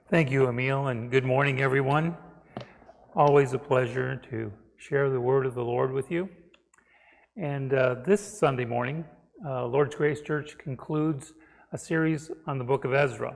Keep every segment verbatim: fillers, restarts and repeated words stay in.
Thank you, Emil, and good morning, everyone. Always a pleasure to share the word of the Lord with you. And uh, this Sunday morning, uh, Lord's Grace Church concludes a series on the book of Ezra.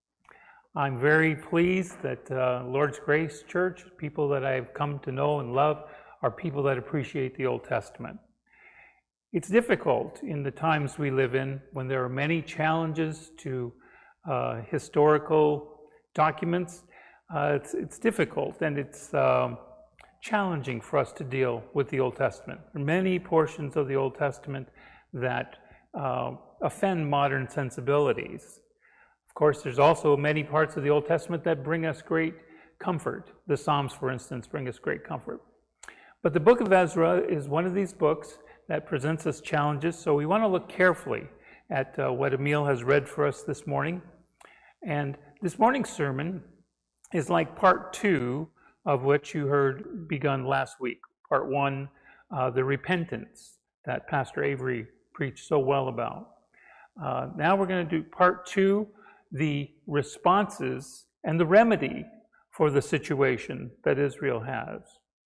I'm very pleased that uh, Lord's Grace Church, people that I've come to know and love, are people that appreciate the Old Testament. It's difficult in the times we live in when there are many challenges to uh, historical documents. Uh, it's, it's difficult and it's um, challenging for us to deal with the Old Testament. There are many portions of the Old Testament that uh, offend modern sensibilities. Of course, there's also many parts of the Old Testament that bring us great comfort. The Psalms, for instance, bring us great comfort. But the book of Ezra is one of these books that presents us challenges, so we want to look carefully at uh, what Emil has read for us this morning. And this morning's sermon is like part two of what you heard begun last week. Part one, uh, the repentance that Pastor Avery preached so well about. Uh, now we're going to do part two, the responses and the remedy for the situation that Israel has.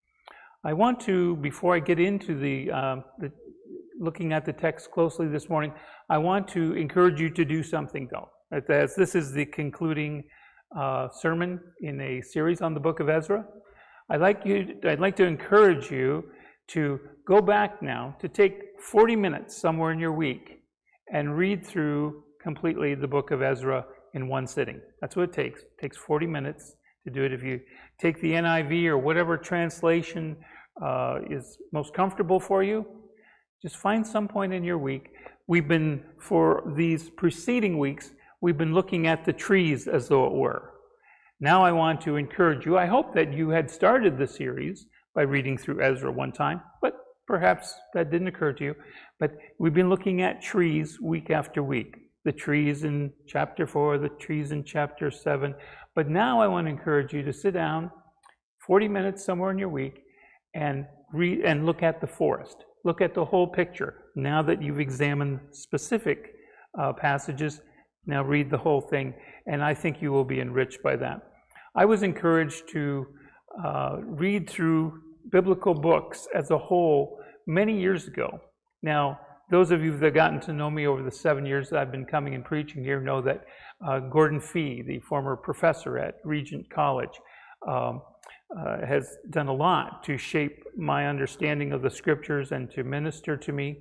I want to, before I get into the, uh, the looking at the text closely this morning, I want to encourage you to do something though. As this is the concluding uh, sermon in a series on the book of Ezra, I'd like you, I'd like to encourage you to go back now to take forty minutes somewhere in your week and read through completely the book of Ezra in one sitting. That's what it takes. It takes forty minutes to do it. If you take the N I V or whatever translation uh, is most comfortable for you, just find some point in your week. We've been, for these preceding weeks, we've been looking at the trees as though it were. Now I want to encourage you. I hope that you had started the series by reading through Ezra one time, but perhaps that didn't occur to you. But we've been looking at trees week after week. The trees in chapter four, the trees in chapter seven. But now I want to encourage you to sit down forty minutes somewhere in your week and read and look at the forest. Look at the whole picture. Now that you've examined specific uh, passages, now read the whole thing, and I think you will be enriched by that. I was encouraged to uh, read through biblical books as a whole many years ago. Now, those of you that have gotten to know me over the seven years that I've been coming and preaching here know that uh, Gordon Fee, the former professor at Regent College, um, uh, has done a lot to shape my understanding of the scriptures and to minister to me.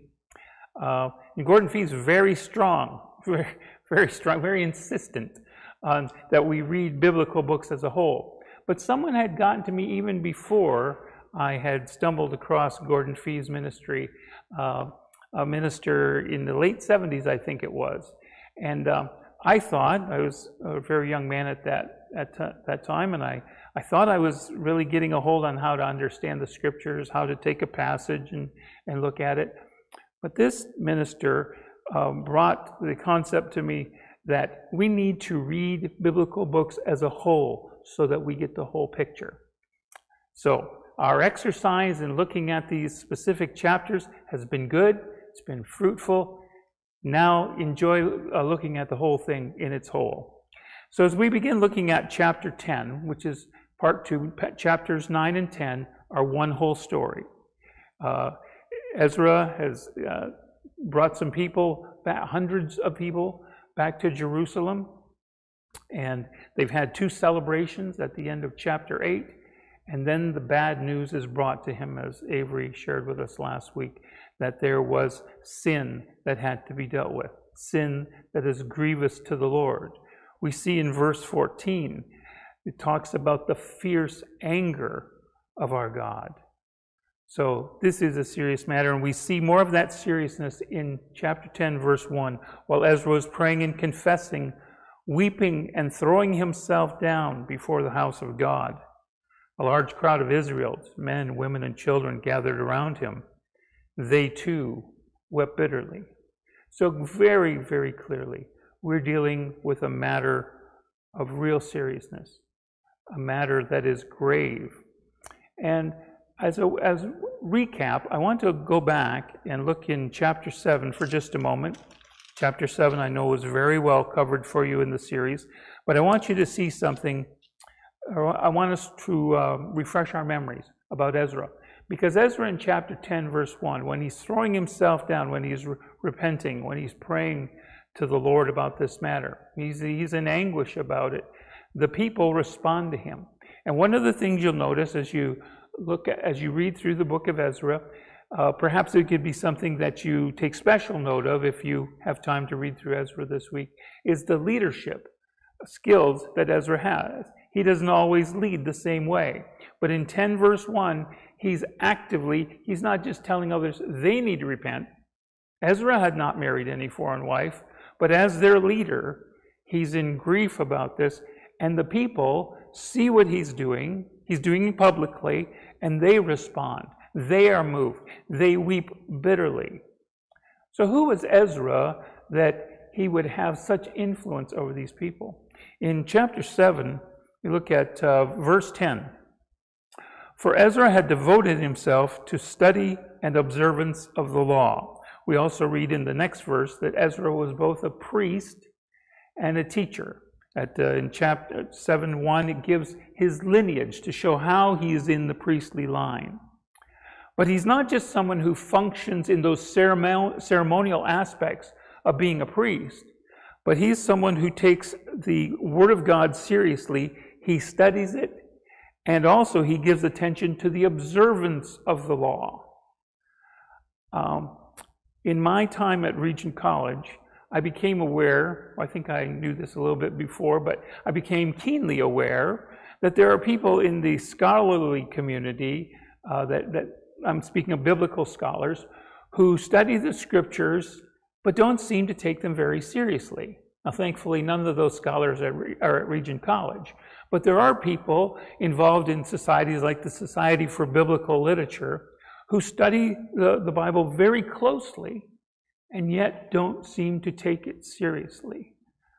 Uh, and Gordon Fee is very strong, very, very strong, very insistent on that we read biblical books as a whole. But someone had gotten to me even before I had stumbled across Gordon Fee's ministry, uh, a minister in the late seventies, I think it was. And um, I thought, I was a very young man at that at t- that time, and I, I thought I was really getting a hold on how to understand the scriptures, how to take a passage and, and look at it. But this minister um, brought the concept to me that we need to read biblical books as a whole so that we get the whole picture. So our exercise in looking at these specific chapters has been good. It's been fruitful. Now enjoy uh, looking at the whole thing in its whole. So as we begin looking at chapter ten, which is part two, chapters nine and ten are one whole story. Uh, Ezra has uh, brought some people, back, hundreds of people, back to Jerusalem, and they've had two celebrations at the end of chapter eight, and then the bad news is brought to him, as Avery shared with us last week, that there was sin that had to be dealt with, sin that is grievous to the Lord. We see in verse fourteen, it talks about the fierce anger of our God. So this is a serious matter, and we see more of that seriousness in chapter ten, verse one. While Ezra was praying and confessing, weeping and throwing himself down before the house of God, a large crowd of Israelites, men, women, and children gathered around him. They too wept bitterly. So very, very clearly, we're dealing with a matter of real seriousness, a matter that is grave. And As a as recap, I want to go back and look in chapter seven for just a moment. Chapter seven, I know, was very well covered for you in the series, but I want you to see something. I want us to uh, refresh our memories about Ezra. Because Ezra in chapter ten, verse one, when he's throwing himself down, when he's re- repenting, when he's praying to the Lord about this matter, he's, he's in anguish about it, the people respond to him. And one of the things you'll notice as you look at, as you read through the book of Ezra, uh, perhaps it could be something that you take special note of if you have time to read through Ezra this week, is the leadership skills that Ezra has. He doesn't always lead the same way. But in ten verse one, he's actively, he's not just telling others they need to repent. Ezra had not married any foreign wife, but as their leader, he's in grief about this, and the people see what he's doing, he's doing it publicly, and they respond. They are moved. They weep bitterly. So who was Ezra that he would have such influence over these people? In chapter seven, you look at uh, verse ten. For Ezra had devoted himself to study and observance of the law. We also read in the next verse that Ezra was both a priest and a teacher. At, uh, in chapter seven one, it gives his lineage to show how he is in the priestly line. But he's not just someone who functions in those ceremonial aspects of being a priest, but he's someone who takes the Word of God seriously. He studies it, and also he gives attention to the observance of the law. Um, in my time at Regent College, I became aware, I think I knew this a little bit before, but I became keenly aware that there are people in the scholarly community, uh, that, that I'm speaking of biblical scholars, who study the scriptures but don't seem to take them very seriously. Now, thankfully, none of those scholars are, are at Regent College, but there are people involved in societies like the Society for Biblical Literature who study the, the Bible very closely and yet don't seem to take it seriously.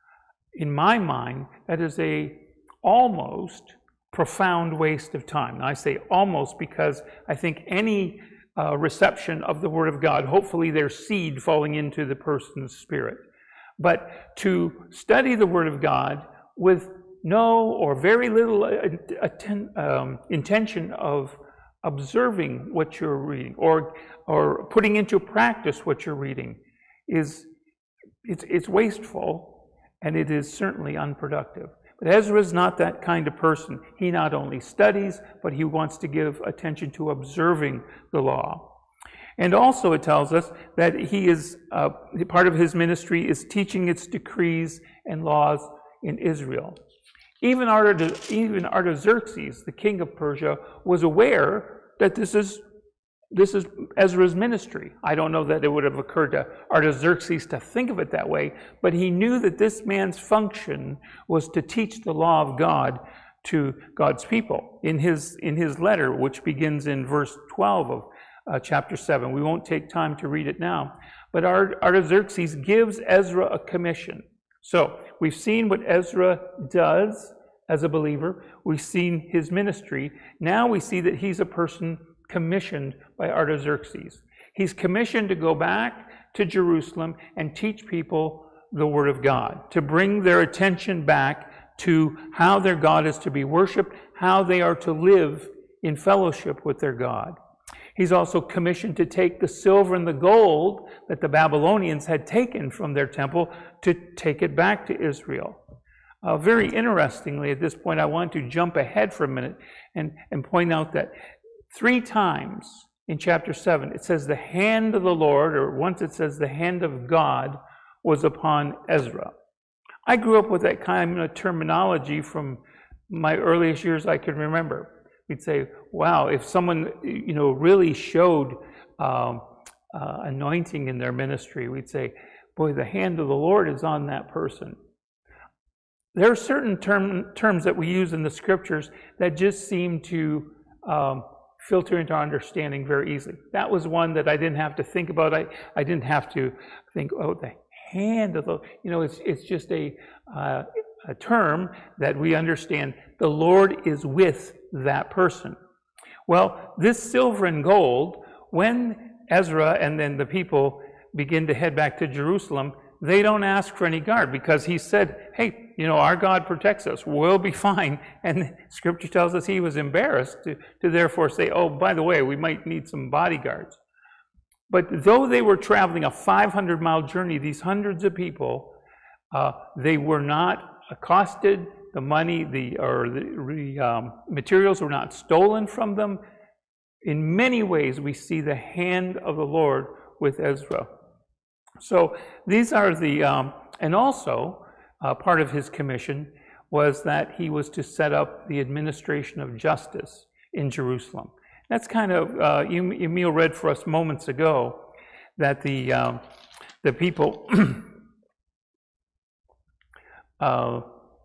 In my mind, that is a almost profound waste of time. Now, I say almost because I think any uh, reception of the Word of God, hopefully there's seed falling into the person's spirit. But to study the Word of God with no or very little atten- um, intention of observing what you're reading or or putting into practice what you're reading is it's, it's wasteful, and it is certainly unproductive. But Ezra is not that kind of person. He not only studies, but he wants to give attention to observing the law. And also it tells us that he is, uh, part of his ministry is teaching its decrees and laws in Israel. Even Artaxerxes, the king of Persia, was aware that this is this is Ezra's ministry. I don't know that it would have occurred to Artaxerxes to think of it that way, but he knew that this man's function was to teach the law of God to God's people. In his in his letter, which begins in verse twelve of uh, chapter seven, we won't take time to read it now, but Artaxerxes gives Ezra a commission. So we've seen what Ezra does as a believer. We've seen his ministry. Now we see that he's a person commissioned by Artaxerxes. He's commissioned to go back to Jerusalem and teach people the Word of God, to bring their attention back to how their God is to be worshiped, how they are to live in fellowship with their God. He's also commissioned to take the silver and the gold that the Babylonians had taken from their temple to take it back to Israel. Uh, very interestingly, at this point, I want to jump ahead for a minute and, and point out that three times in chapter seven, it says the hand of the Lord, or once it says the hand of God was upon Ezra. I grew up with that kind of terminology from my earliest years I can remember. We'd say, wow, if someone, you know, really showed um, uh, anointing in their ministry, we'd say, boy, the hand of the Lord is on that person. There are certain term, terms that we use in the scriptures that just seem to um, filter into our understanding very easily. That was one that I didn't have to think about. I, I didn't have to think, oh, the hand of the, you know, it's, it's just a, uh, a term that we understand. The Lord is with that person. Well, this silver and gold, when Ezra and then the people begin to head back to Jerusalem, they don't ask for any guard because he said, hey, you know, our God protects us. We'll be fine. And Scripture tells us he was embarrassed to, to therefore say, oh, by the way, we might need some bodyguards. But though they were traveling a five hundred mile journey, these hundreds of people, uh, they were not accosted. The money, the or the, the um, materials were not stolen from them. In many ways, we see the hand of the Lord with Ezra. So these are the, um, and also uh, part of his commission was that he was to set up the administration of justice in Jerusalem. That's kind of, uh, Emil read for us moments ago that the, um, the people, uh,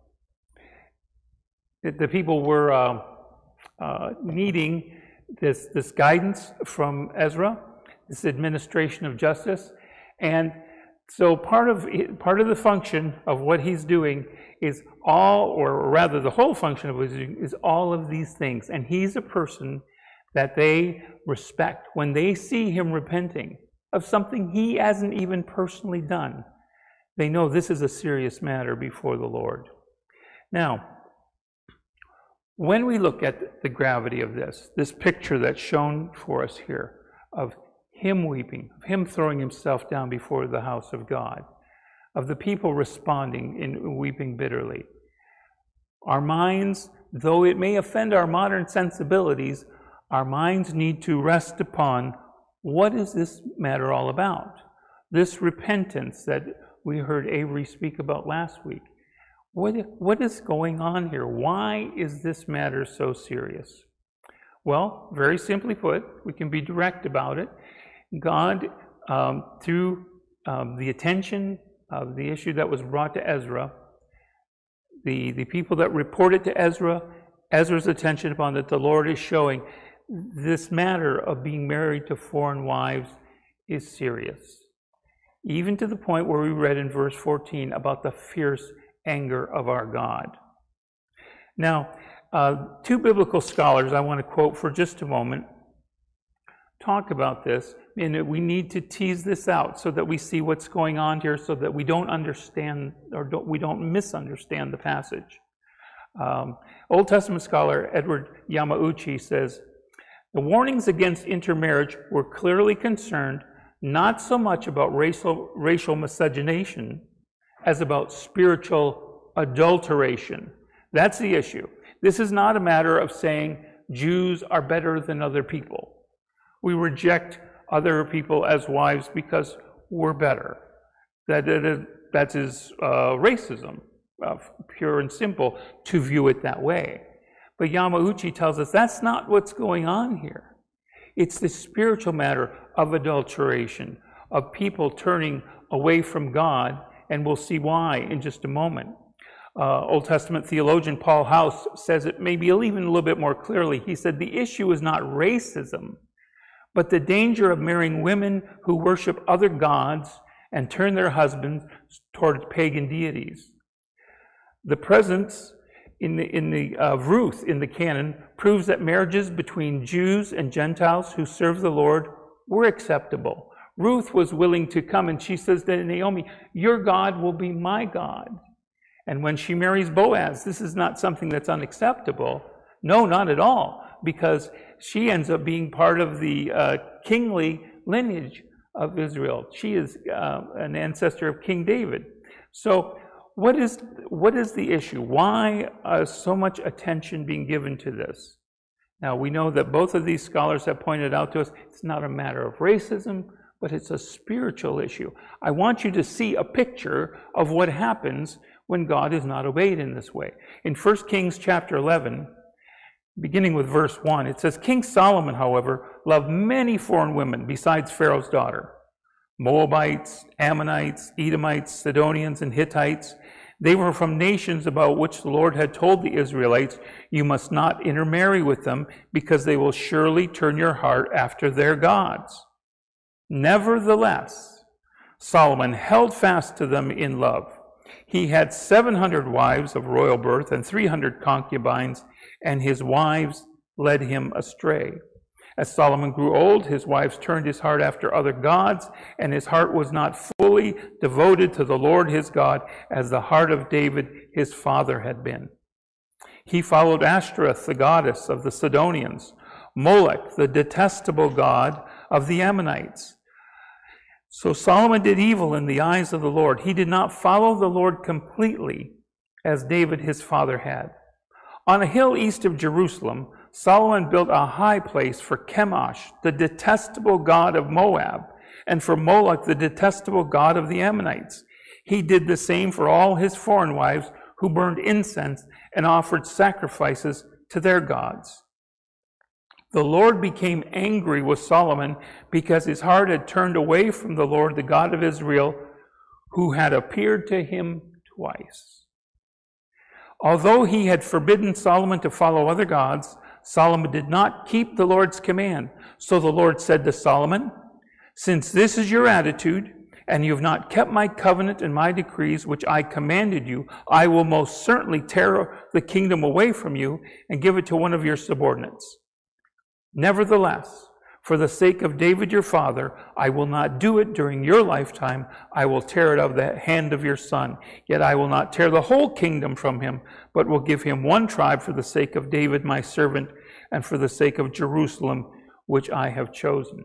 the people were uh, uh, needing this, this guidance from Ezra, this administration of justice. And so part of, part of the function of what he's doing is all, or rather the whole function of what he's doing is all of these things. And he's a person that they respect. When they see him repenting of something he hasn't even personally done, they know this is a serious matter before the Lord. Now, when we look at the gravity of this, this picture that's shown for us here of him weeping, of him throwing himself down before the house of God, of the people responding in weeping bitterly, our minds, though it may offend our modern sensibilities, our minds need to rest upon what is this matter all about? This repentance that we heard Avery speak about last week. What, what is going on here? Why is this matter so serious? Well, very simply put, we can be direct about it. God, um, through um, the attention of the issue that was brought to Ezra, the, the people that reported to Ezra, Ezra's attention upon that the Lord is showing this matter of being married to foreign wives is serious. Even to the point where we read in verse fourteen about the fierce anger of our God. Now, uh, two biblical scholars I want to quote for just a moment talk about this, and we need to tease this out so that we see what's going on here, so that we don't understand or don't, we don't misunderstand the passage. Um, Old Testament scholar Edward Yamauchi says, the warnings against intermarriage were clearly concerned not so much about racial, racial miscegenation as about spiritual adulteration. That's the issue. This is not a matter of saying Jews are better than other people. We reject other people as wives because we're better. That, that, that is uh, racism, uh, pure and simple, to view it that way. But Yamauchi tells us that's not what's going on here. It's the spiritual matter of adulteration, of people turning away from God, and we'll see why in just a moment. Uh, Old Testament theologian Paul House says it maybe even a little bit more clearly. He said the issue is not racism, but the danger of marrying women who worship other gods and turn their husbands toward pagan deities. The presence in the, in the uh, Ruth in the canon proves that marriages between Jews and Gentiles who serve the Lord were acceptable. Ruth was willing to come, and she says to Naomi, your God will be my God. And when she marries Boaz, this is not something that's unacceptable. No, not at all, because she ends up being part of the uh, kingly lineage of Israel. She is uh, an ancestor of King David. So what is, what is the issue? Why is so much attention being given to this? Now, we know that both of these scholars have pointed out to us it's not a matter of racism, but it's a spiritual issue. I want you to see a picture of what happens when God is not obeyed in this way. In First Kings chapter eleven, beginning with verse one, it says, King Solomon, however, loved many foreign women besides Pharaoh's daughter. Moabites, Ammonites, Edomites, Sidonians, and Hittites. They were from nations about which the Lord had told the Israelites, you must not intermarry with them, because they will surely turn your heart after their gods. Nevertheless, Solomon held fast to them in love. He had seven hundred wives of royal birth and three hundred concubines, and his wives led him astray. As Solomon grew old, his wives turned his heart after other gods, and his heart was not fully devoted to the Lord his God as the heart of David his father had been. He followed Ashtoreth, the goddess of the Sidonians, Molech, the detestable god of the Ammonites. So Solomon did evil in the eyes of the Lord. He did not follow the Lord completely as David his father had. On a hill east of Jerusalem, Solomon built a high place for Chemosh, the detestable god of Moab, and for Molech, the detestable god of the Ammonites. He did the same for all his foreign wives who burned incense and offered sacrifices to their gods. The Lord became angry with Solomon because his heart had turned away from the Lord, the God of Israel, who had appeared to him twice. Although he had forbidden Solomon to follow other gods, Solomon did not keep the Lord's command. So the Lord said to Solomon, "Since this is your attitude, and you have not kept my covenant and my decrees, which I commanded you, I will most certainly tear the kingdom away from you and give it to one of your subordinates. Nevertheless, for the sake of David your father, I will not do it during your lifetime. I will tear it out of the hand of your son. Yet I will not tear the whole kingdom from him, but will give him one tribe for the sake of David my servant, and for the sake of Jerusalem, which I have chosen."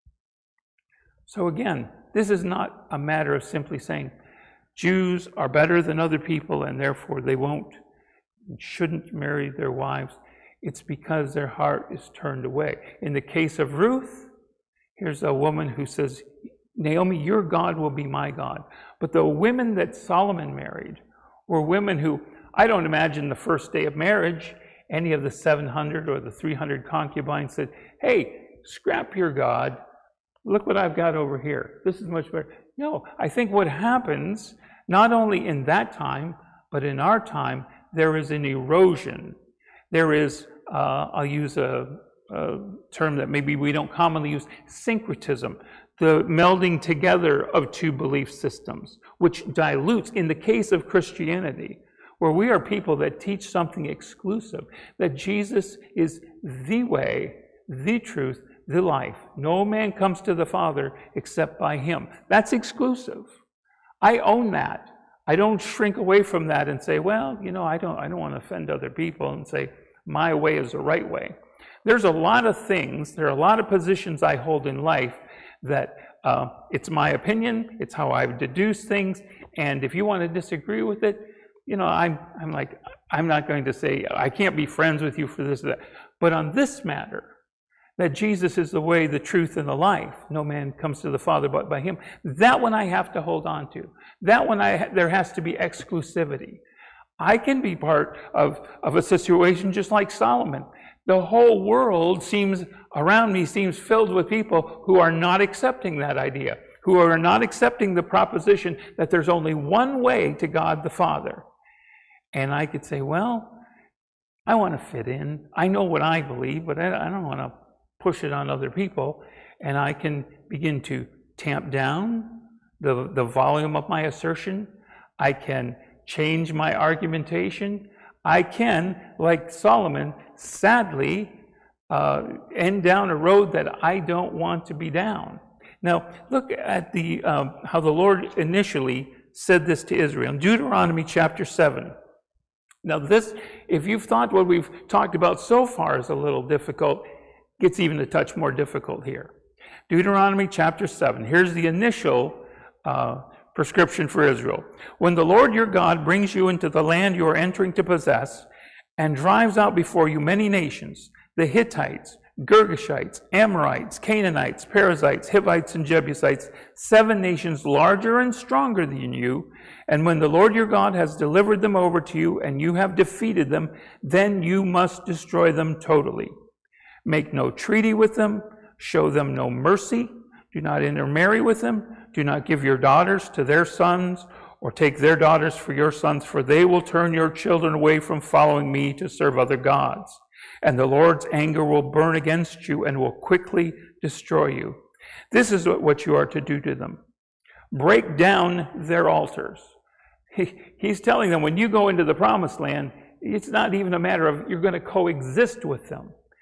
So again, this is not a matter of simply saying Jews are better than other people and therefore they won't and shouldn't marry their wives. It's because their heart is turned away. In the case of Ruth, here's a woman who says, "Naomi, your God will be my God." But the women that Solomon married were women who, I don't imagine the first day of marriage, any of the seven hundred or the three hundred concubines said, "Hey, scrap your God. Look what I've got over here. This is much better." No, I think what happens, not only in that time, but in our time, there is an erosion. There is, uh, I'll use a, a term that maybe we don't commonly use, syncretism, the melding together of two belief systems, which dilutes, in the case of Christianity, where we are people that teach something exclusive, that Jesus is the way, the truth, the life. No man comes to the Father except by him. That's exclusive. I own that. I don't shrink away from that and say, well, you know, I don't, I don't want to offend other people and say my way is the right way. There's a lot of things, there are a lot of positions I hold in life that uh, it's my opinion, it's how I deduce things, and if you want to disagree with it, you know, I'm, I'm like, I'm not going to say, I can't be friends with you for this or that. But on this matter, that Jesus is the way, the truth, and the life. No man comes to the Father but by him. That one I have to hold on to. That one, I, there has to be exclusivity. I can be part of, of a situation just like Solomon. The whole world seems, around me, seems filled with people who are not accepting that idea, who are not accepting the proposition that there's only one way to God the Father. And I could say, well, I want to fit in. I know what I believe, but I, I don't want to push it on other people, and I can begin to tamp down the, the volume of my assertion. I can change my argumentation. I can, like Solomon, sadly, uh, end down a road that I don't want to be down. Now, look at the um, how the Lord initially said this to Israel. In Deuteronomy chapter seven. Now this, if you've thought what we've talked about so far is a little difficult, gets even a touch more difficult here. Deuteronomy chapter seven. Here's the initial uh, prescription for Israel. When the Lord your God brings you into the land you are entering to possess and drives out before you many nations, the Hittites, Girgashites, Amorites, Canaanites, Perizzites, Hivites, and Jebusites, seven nations larger and stronger than you, and when the Lord your God has delivered them over to you and you have defeated them, then you must destroy them totally. Make no treaty with them, show them no mercy, do not intermarry with them, do not give your daughters to their sons, or take their daughters for your sons, for they will turn your children away from following me to serve other gods. And the Lord's anger will burn against you and will quickly destroy you. This is what you are to do to them. Break down their altars. He, he's telling them when you go into the promised land, it's not even a matter of you're going to coexist with them.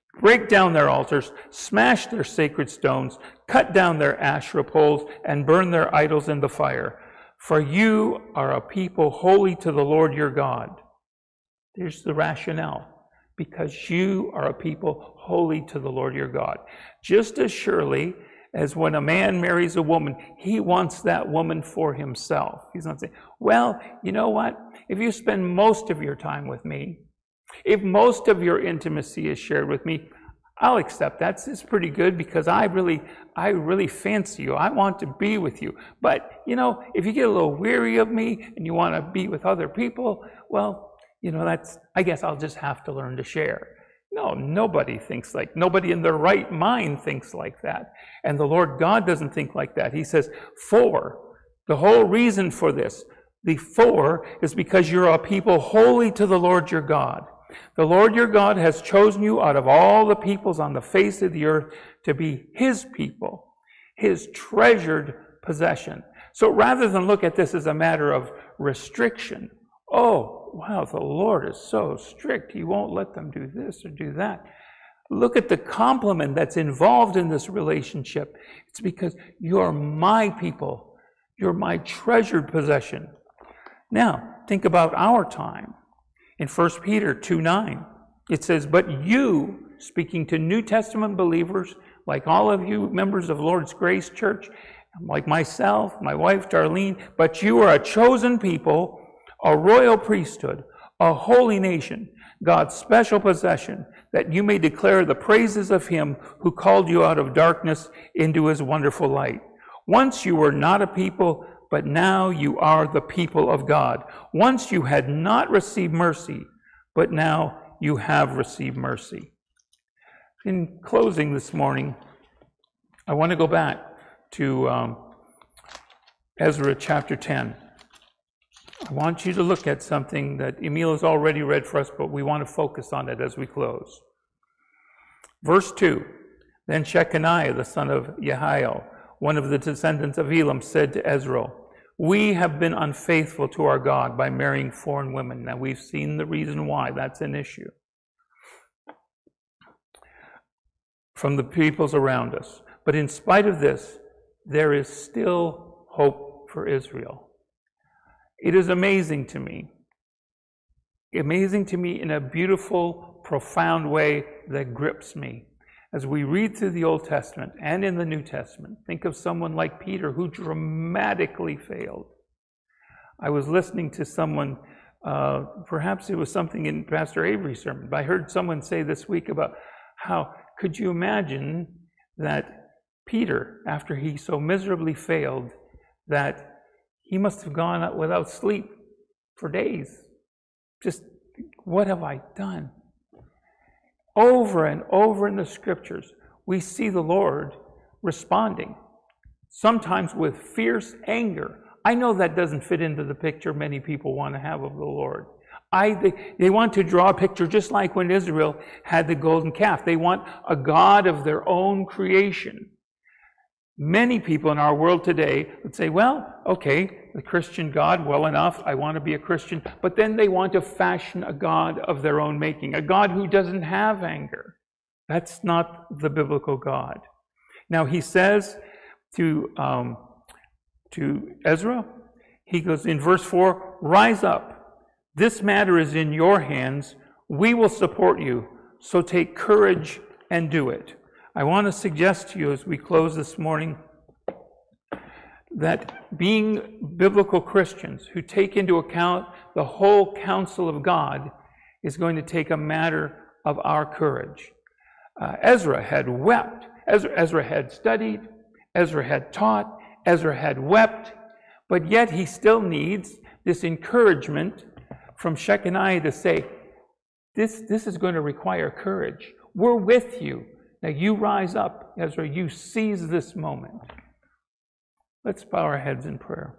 break down their altars, smash their sacred stones, cut down their Asherah poles, and burn their idols in the fire. For you are a people holy to the Lord your God. There's the rationale. Because you are a people holy to the Lord your God. Just as surely as when a man marries a woman, he wants that woman for himself. He's not saying, well, you know what? If you spend most of your time with me, if most of your intimacy is shared with me, I'll accept that. It's pretty good because I really, I really fancy you. I want to be with you. But, you know, if you get a little weary of me and you want to be with other people, well, you know, that's, I guess I'll just have to learn to share. No, nobody thinks like, nobody in their right mind thinks like that. And the Lord God doesn't think like that. He says, for, the whole reason for this, the for is because you're a people holy to the Lord your God. The Lord your God has chosen you out of all the peoples on the face of the earth to be his people, his treasured possession. So rather than look at this as a matter of restriction, oh, wow, the Lord is so strict. He won't let them do this or do that. Look at the compliment that's involved in this relationship. It's because you're my people. You're my treasured possession. Now, think about our time. In First Peter two nine, it says, but you, speaking to New Testament believers, like all of you members of Lord's Grace Church, like myself, my wife Darlene, but you are a chosen people, a royal priesthood, a holy nation, God's special possession, that you may declare the praises of him who called you out of darkness into his wonderful light. Once you were not a people, but now you are the people of God. Once you had not received mercy, but now you have received mercy. In closing this morning, I want to go back to um, Ezra chapter ten. I want you to look at something that Emil has already read for us, but we want to focus on it as we close. Verse two, then Shechaniah, the son of Jehiel, one of the descendants of Elam, said to Ezra, we have been unfaithful to our God by marrying foreign women. Now we've seen the reason why that's an issue from the peoples around us. But in spite of this, there is still hope for Israel. It is amazing to me, amazing to me in a beautiful, profound way that grips me. As we read through the Old Testament and in the New Testament, think of someone like Peter who dramatically failed. I was listening to someone, uh, perhaps it was something in Pastor Avery's sermon, but I heard someone say this week about how, could you imagine that Peter, after he so miserably failed, that he must have gone out without sleep for days. Just, what have I done? Over and over in the scriptures, we see the Lord responding, sometimes with fierce anger. I know that doesn't fit into the picture many people want to have of the Lord. I, they, they want to draw a picture just like when Israel had the golden calf. They want a God of their own creation. Many people in our world today would say, well, okay, the Christian God, well enough, I want to be a Christian. But then they want to fashion a God of their own making, a God who doesn't have anger. That's not the biblical God. Now he says to, um, to Ezra, he goes in verse four, rise up. This matter is in your hands. We will support you. So take courage and do it. I want to suggest to you as we close this morning that being biblical Christians who take into account the whole counsel of God is going to take a matter of our courage. Uh, Ezra had wept. Ezra, Ezra had studied. Ezra had taught. Ezra had wept. But yet he still needs this encouragement from Shechaniah to say, this, this is going to require courage. We're with you. Now you rise up, Ezra, you seize this moment. Let's bow our heads in prayer.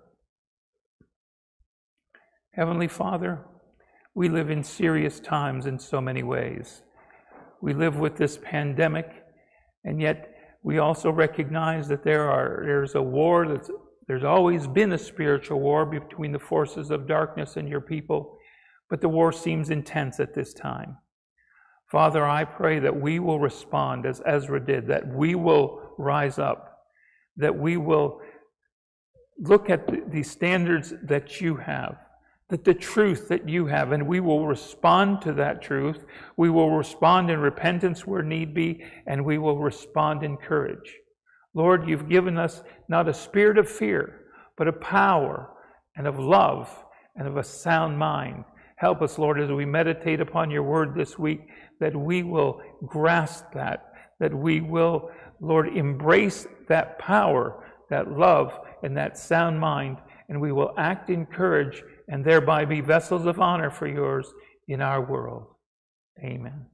Heavenly Father, we live in serious times in so many ways. We live with this pandemic, and yet we also recognize that there are there's a war, that's, there's always been a spiritual war between the forces of darkness and your people, but the war seems intense at this time. Father, I pray that we will respond as Ezra did, that we will rise up, that we will look at the, the standards that you have, that the truth that you have, and we will respond to that truth. We will respond in repentance where need be, and we will respond in courage. Lord, you've given us not a spirit of fear, but a power and of love and of a sound mind. Help us, Lord, as we meditate upon your word this week, that we will grasp that, that we will, Lord, embrace that power, that love, and that sound mind, and we will act in courage and thereby be vessels of honor for yours in our world. Amen.